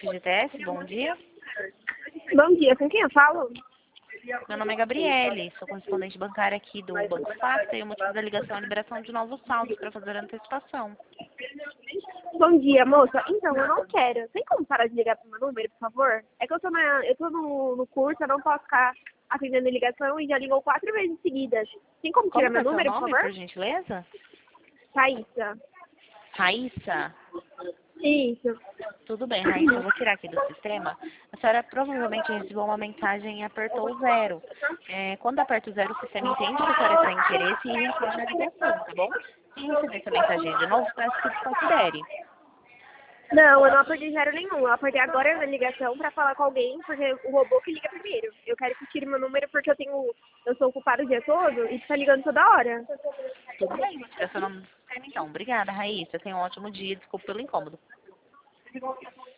FGTS, bom dia. Bom dia, com quem eu falo? Meu nome é Gabriele, sou correspondente bancária aqui do Banco Facta e o motivo da ligação é a liberação de novos saldos para fazer a antecipação. Bom dia, moça. Então, eu não quero. Tem como parar de ligar pro meu número, por favor? É que eu tô no curso, eu não posso ficar atendendo ligação e já ligou 4 vezes seguidas. Tem como tirar Como que meu é seu número, por nome, favor? por gentileza? Raíssa. Raíssa? Isso. Tudo bem, Raíssa, eu vou tirar aqui do sistema. A senhora provavelmente recebeu uma mensagem e apertou o 0. Quando aperta o 0, o sistema entende que a senhora está em interesse e retorna a ligação, tá bom? Se receber essa mensagem de novo, peço que desconsidere. Não, eu não apertei zero nenhum. Eu apertei agora na ligação pra falar com alguém, porque o robô que liga primeiro. Eu quero que tire meu número porque eu sou ocupada o dia todo e tá ligando toda hora. Tudo bem, vou tirar seu nome do sistema então. Obrigada, Raíssa. Tenha um ótimo dia. Desculpa pelo incômodo.